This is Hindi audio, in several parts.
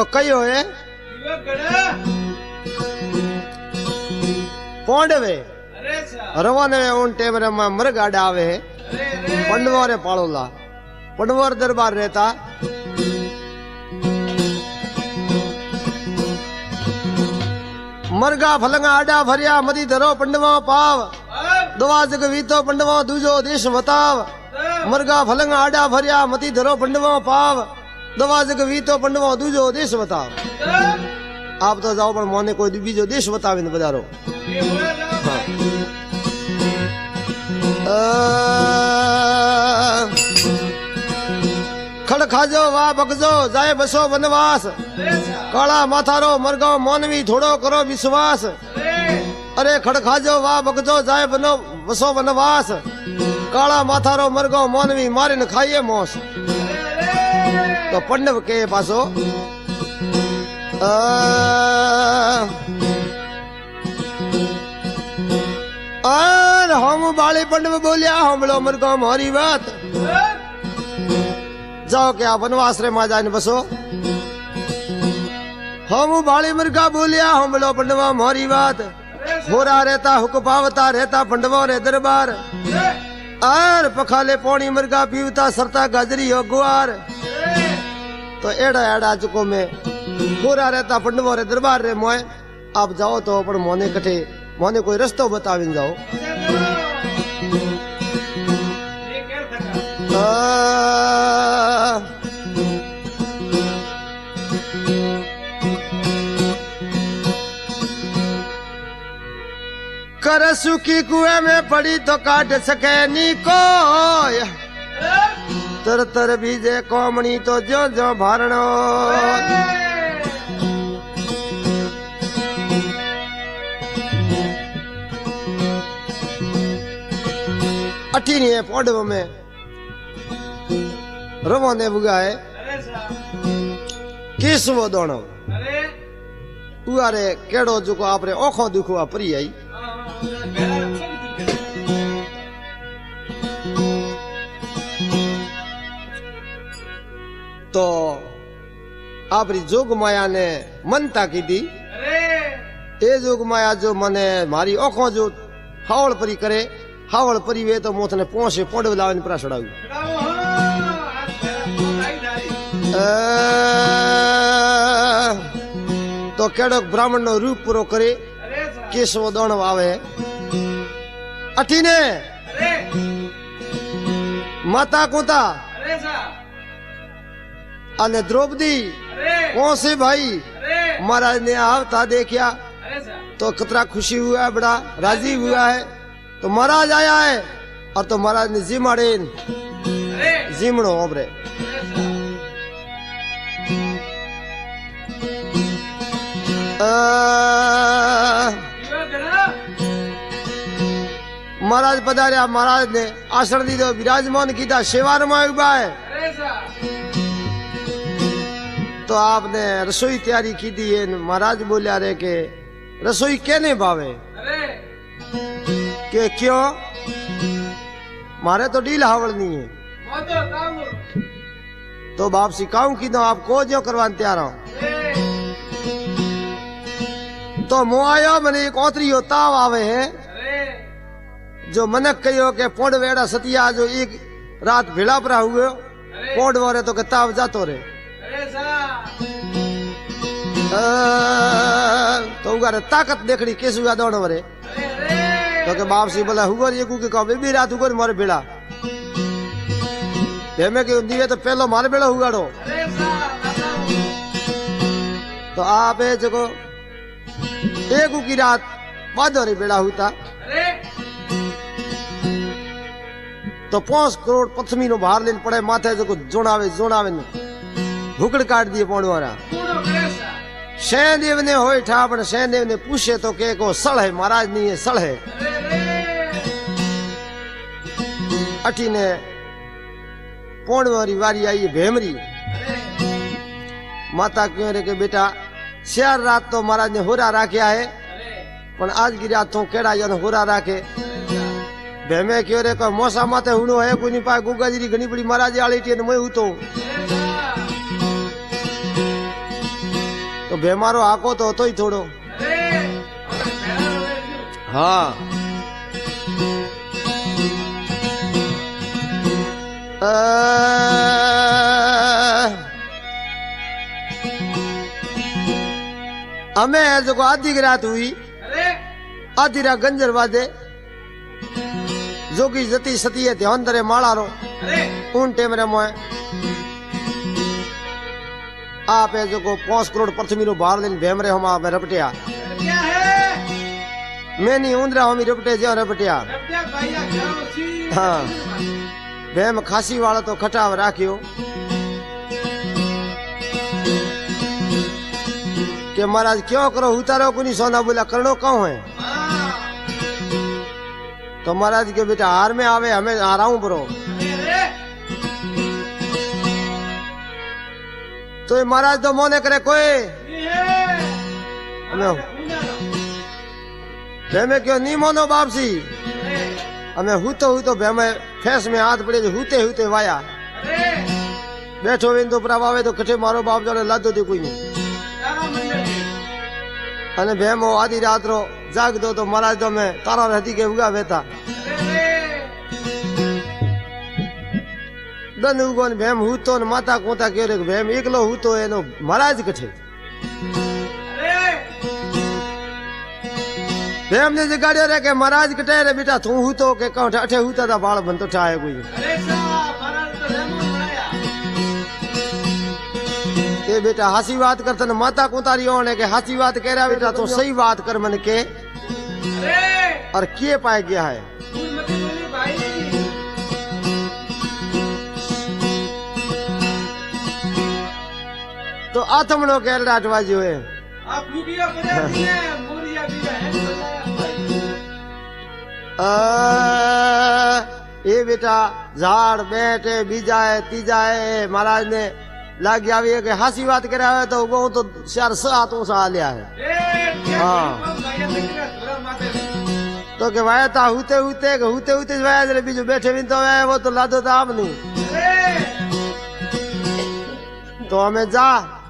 कयो है पोंडवे रवाने उन टेम रे मृग आडा आवे है पंडवा रे पाड़ोला पंडवा दरबार रहता मरगा फलंगा आडा भरिया मदी धरो पंडवा पाव दवा जग वीतो पंडवा दूजो देश बताव मरगा फलंगा आडा भरिया मती धरो पंडवा पाव दवा जग वीतो पंडवा दूजो देश बताव। आप तो जाओ पर मोने कोई बीजो देश बतावे न बजारो खड़ खाजो वाह बगजो जाए बसो वनवास काला माथारो मरगांव मोनवी थोड़ो करो विश्वास। अरे खड़ खाजो वाह बगजो जाए बसो वनवास काला माथारो मरगांव मोनवी मारे न खाइए मोस। तो पंडव के पासो हम बाले पंडव बोलिया हम बोलो मरगांव मारी बात जाओ क्या वनवास रे माँ जाने बसो। हम बाले मरगा बोलिया हम बोलो पंडवा मारी बात होरा रहता हुक पावता रहता पंडवा रे दरबार आर पखाले पौनी मरगा पीवता सरता गाजरी हो गुआर। तो एड़ा एड़ा चुको में होरा रहता पंडवा रे दरबार रे मोए आप जाओ तो अपन मोने कठे मोने कोई रस्तो बताविन जाओ। कर सुखी कुएं में पड़ी तो काट सके नी कोय तर तर बीजे कोमणी तो जो जो भारणो। अठीनी है पौडव में रवाने बुगाए केसवो दोणो उआरे केड़ो जो आपरे ओखो दुखो परी आई। तो आपरी जोग माया ने मनता की दी ए जोग माया जो मने मारी ओखो जो हावल परी करे हावल परी वे तो मोथने पहुंचे पोंडव लावन परा छड़ाऊ। तो केड़ो ब्राह्मण नो रूप पूरो करे केसवो दोणो आवे अठीने माता कोता अने द्रौपदी कौन से भाई महाराज ने आवता देखा तो कितना खुशी हुआ है बड़ा राजी हुआ है। तो महाराज आया है और तो महाराज ने जिमाड़े जिमणो ओबरे महाराज पधारिया महाराज ने आसन दी दो विराजमान किया सेवा रमा उबा है। तो आपने रसोई तैयारी की दी है महाराज बोलिया रे के रसोई कहने भावे के क्यों मारे तो डील हावल नहीं है तो बाप सिखाऊं की दो आपको जो करवाने तैयार हूं। तो मुआयो मैंने एक ओतरी ताव आवे है जो मनक कहो के पोंड वेड़ा सतिया जो एक रात भेड़ा परा हुए पोंड वारे तो के ताव जातो रे तो उगारे ताकत देखड़ी केस हुआ दौड़ वरे तो के बाप सी बोला हुगर ये को के कहो बेबी रात हुगर मारे भेड़ा भेमे के दिवे तो पहलो मारे भेड़ा हुगाड़ो। तो आप है जको एक की रात बादोरी बेड़ा हुता तो 5 करोड़ पथमी नो बाहर लेन पड़े माथे जो जोड़ावे जोड़ावे भूकड़ काट दिए पौड़वारा शहदेव ने होए ठापन शहदेव ने पूछे तो के को सड़ है महाराज नहीं है सड़ है। अठी ने पौड़वारी वारी आई भेमरी माता क्यों रे के बेटा शेर रात तो महाराज ने होरा राख्या है पण आज की रात तो केड़ा जन होरा राखे भेमे क्यों रे को मोसा माथे हुनो है कोनी पा गुगाजी घणी बड़ी महाराज आली टी मोय हुतो तो बेमारो आको तो होतो ही थोड़ो। हाँ हमें जो आधी की रात हुई, आधी रात गंजर बाजे जोगी जती सती है ध्यान दरे माला रो उन टेम रे मोए आप है जो को 5 करोड़ पृथ्वी रो बाहर दिन भेम रे हम आप रपटिया क्या है मैं नहीं उंदरा हम रपटे जो रपटिया हाँ भेम खासी वाला तो खटाव राखियो के महाराज क्यों करो उतारो कुनी सोना बोला करनो कहूं है तो महाराज के बेटा हार में आवे हमें हाराऊं बरो तो महाराज तो मोने करे कोई भेमे क्यों नहीं मोनो बापसी हमें हूतो भेमे फेस में हाथ पड़े हूते हूते वाया बैठो विन तो प्रभावे तो कठे मारो बाप जाने लादो दे कोई नहीं अने भेमो आधी रात रो जाग दो तो महाराज तो मैं तारा रहती के उगा बेता दन उगोन भेम हूतो न माता कोता के रे भेम एकलो हूतो एनो महाराज कठे भेम ने जगाड़े रे के महाराज कटे रे बेटा तू हूतो के कौन अठे हूता ता बाल बन तो ठाए कोई अरे सा महाराज तो भेमो बनाया ये बेटा हासी बात करतन माता कोतारी ओने के हासी बात कह रहा बेटा तो सही बात कर मन के अरे और किए पाए गया है तो आत्मनो के डाटवाजी हुए आप वीडियो बना दिए मोरिया भी है ये बेटा झाड़ बैठे बीजाए तीजाए महाराज ने लाग आवी है कि हासी बात करे है तो वो तो 4 साल लिया है हाँ तो के वाया था हूते वाया जरे बीजो बैठे भी तो वाया वो तो लादो था आप नहीं तो हमें जा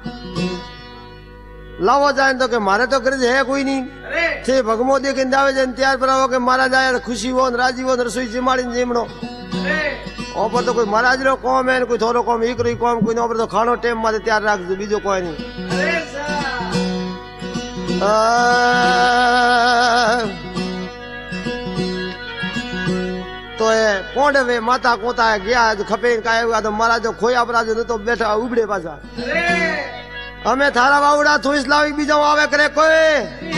लावो जाए तो के मारे तो कर है कोई नहीं थे भगमो देखे जावे जन तैयार पर के मारा जाए खुशी हो राजी हो रसोई जिमाड़ी जिमणो ओपर तो कोई महाराज रो कौम है कोई थोड़ो कौम एक रही कौम कोई ओपर तो खानो टाइम माते तैयार रख दो बीजो कोई नहीं तो ये पोंडे वे माता कोता है गया जो खपे काए हुआ तो महाराज जो खोया अपराध जो तो बैठा उबड़े पासा हमें थारा बावड़ा तो इस्लामी बीजो आवे करे कोई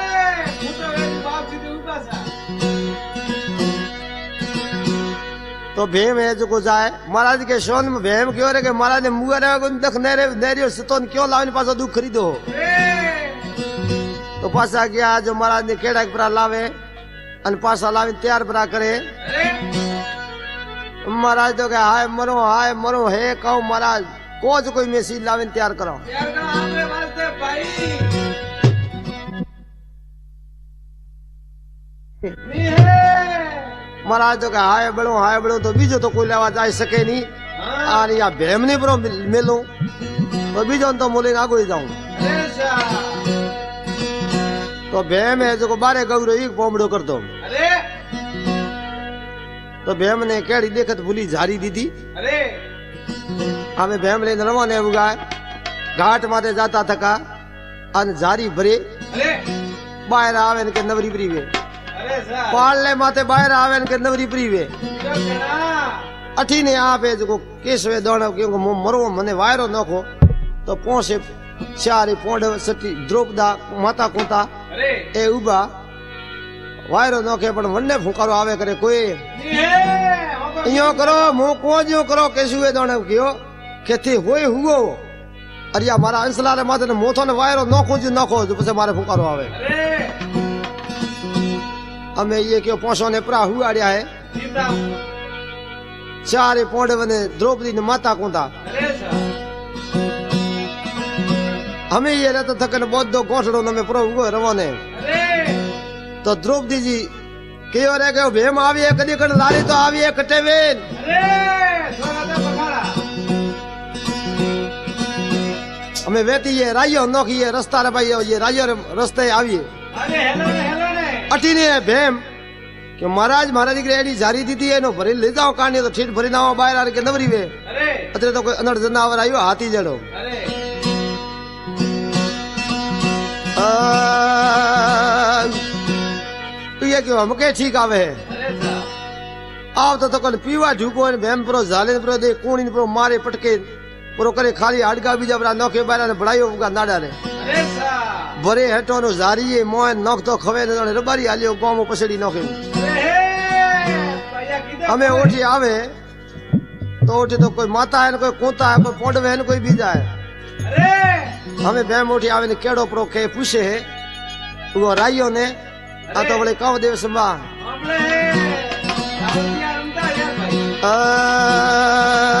तो भेम है जो को जाए महाराज के शोन में भेम क्यों रे के महाराज ने मुआ रे को दख नेरे नेरियो सतोन क्यों लावन पासा दुख खरीदो तो पासा गया जो महाराज ने केड़ा पर लावे अन पासा लावे तैयार बरा करे महाराज तो के हाय मरो है कहूं महाराज कोज कोई मेसी लावे तैयार करो महाराज तो हाय बड़ो तो बीजो तो कोई लेवा जा सके नहीं और या भेम नहीं बरो मिलो तो बीजो तो मोले आगो ही जाऊं तो भेम है जो बारे गौरो एक पोमड़ो कर दो तो भेम ने केड़ी देखत भूली झारी दीदी हमें भेम ले रवाने उगा घाट माते जाता थका अन झारी भरे बाहर आवे के नवरी प्रीवे पाले माते बाहर आवे के नवरी प्रीवे अठी ने आप है जो केसवे दोण क्यों मरो मने वायरो नखो तो पोसे चारी पोंड सटी द्रौपदा माता कोता ए उबा वायरो नखे पण वन्ने फुकारो आवे करे कोई यो करो मु को जो करो केसवे दोण क्यों केथे होय हुओ अरिया मारा अंसला रे माते मोथो ने वायरो नखो जो पसे मारे फुकारो आवे हमें ये क्यों पोसो ने प्रा हुआड़िया है चारे पोंड वने द्रौपदी ने माता कोंदा हमें ये रहता थकन बहुत दो गोठड़ो न में प्रो हुए रवाने तो द्रौपदी जी क्यों रह गए भेम आवी है कदी कण लारी तो आवी है कटे वेन અમે વેતીએ રાયો નોખીએ રસ્તા રે ભાઈ ये રાયો રસ્તે આવીએ અરે હેલો ને અટીને ભેમ કે મહારાજ મારા દીકરે એડી જારી દીધી એનો ભરી લઈ જાઓ કાને તો ઠીઠ ભરી નાવા બહાર આરે કે નવરી વે અરે અત્રે તો કોઈ અનડ જનાવર આવ્યો હાથી જડો અરે તું એ કેવો મકે ઠીક આવે અરે સા આવતો તો કોઈ પીવા ઝૂકો ને ભેમ pro ઝાલે pro દે કોણી pro મારે પટકે pro કરે ખાલી હાડકા બીજા બરા નોખે બારા ને ભડાયો ઉગા નાડા ને અરે સા ભરે હેઠો નો ઝારીએ મોય નોખ તો ખવે ને રબારી આલ્યો ગોમો પછડી નોખે અરે હે પૈયા કીધે અમે ઓઠી આવે તો ઓઠી તો કોઈ માતા હે ને કોઈ કૂતા હે કોઈ પોંડવે હે ને કોઈ બીજા હે અરે અમે બેમ ઓઠી આવે ને કેડો પ્રો કે પૂછે ઉગો રાયો ને આ તો વળે કાવ દિવસ માં આપણે રાવતિયા રમતા યાર ભાઈ